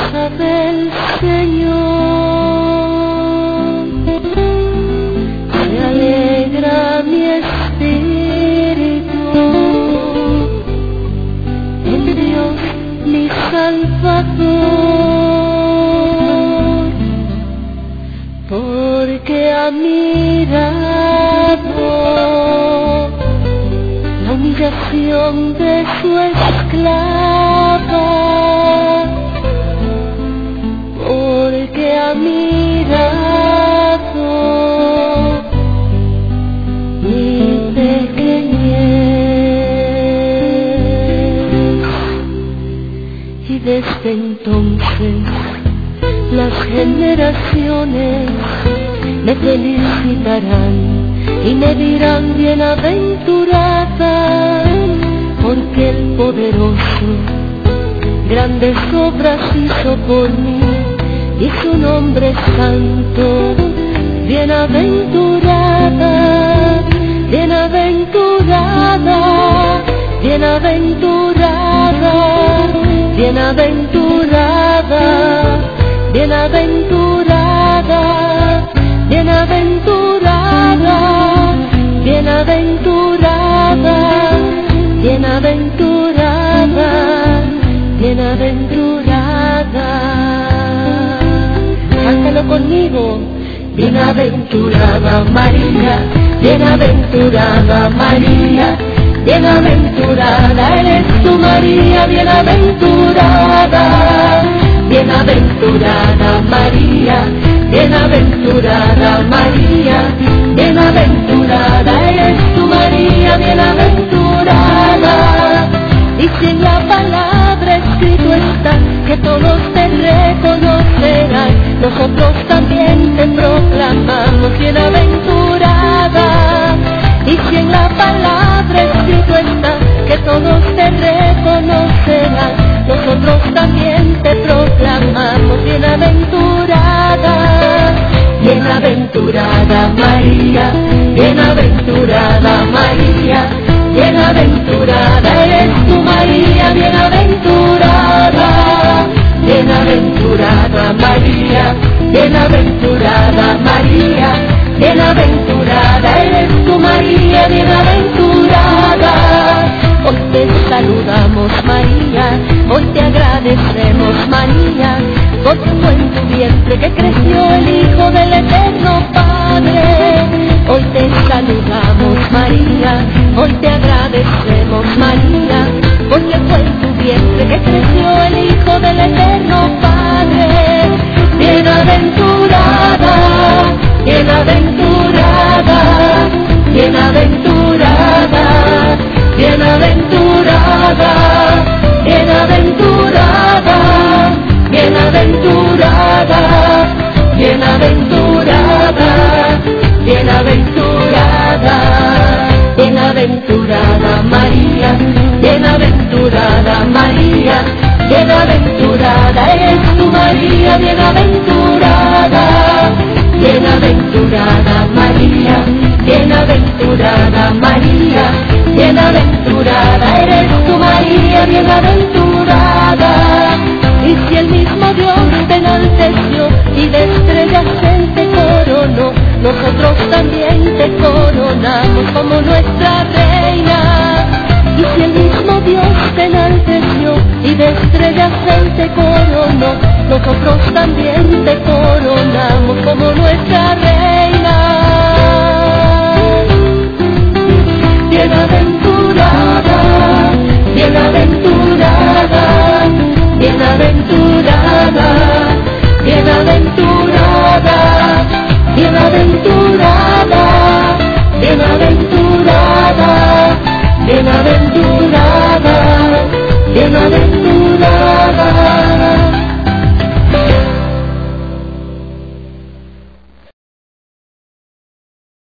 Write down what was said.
casa del Señor se alegra mi espíritu en Dios mi Salvador, porque ha mirado la humillación de su esclava, porque ha mirado mi pequeñez, y desde entonces las generaciones me felicitarán y me dirán bienaventurada, porque el poderoso grandes obras hizo por mí y su nombre es santo. Bienaventurada, bienaventurada, bienaventurada, bienaventurada, bienaventurada, bienaventurada, bienaventurada, bienaventurada, bienaventurada. Cántalo conmigo. Bienaventurada María, bienaventurada María, bienaventurada eres tú María, bienaventurada, bienaventurada María, bienaventurada María, bienaventurada eres tú María, bienaventurada. Y si en la palabra escrito está que todos te reconocerán, nosotros también te proclamamos bienaventurada. Y si en la palabra escrito está que todos te reconocerán, nosotros también te proclamamos bienaventurada. Bienaventurada María, bienaventurada María, bienaventurada eres tú María, bienaventurada, bienaventurada María, bienaventurada María, bienaventurada eres tú María, bienaventurada. Hoy te saludamos María, hoy te agradecemos María, por tu en tu vientre que creció el Hijo del Eterno Padre. Hoy te saludamos María, hoy te agradecemos María, porque fue en tu vientre que creció el Hijo del Eterno Padre. Bienaventurada, bienaventurada, bienaventurada, bienaventurada, bienaventurada, bienaventurada, bienaventurada, bienaventurada, bienaventurada María, bienaventurada María, bienaventurada eres tú María, bienaventurada, bienaventurada María, bienaventurada María, bienaventurada eres tú María, bienaventurada. Y si el mismo Dios te enalteció y de estrellas Él te coronó, nosotros también te coronamos como nuestra reina. Y si el mismo Dios te enalteció y de estrellas Él te coronó, nosotros también te coronamos como nuestra reina.